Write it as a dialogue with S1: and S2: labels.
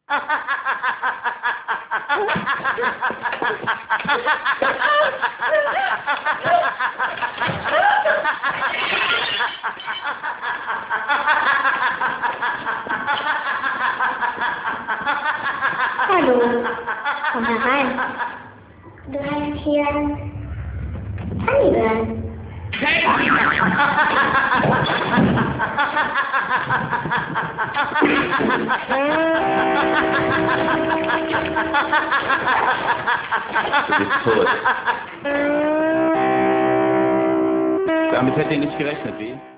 S1: Hallo, komm herein. Du heißt hier Hannibal.
S2: Du bist tot. Damit hätte ich nicht gerechnet, wie?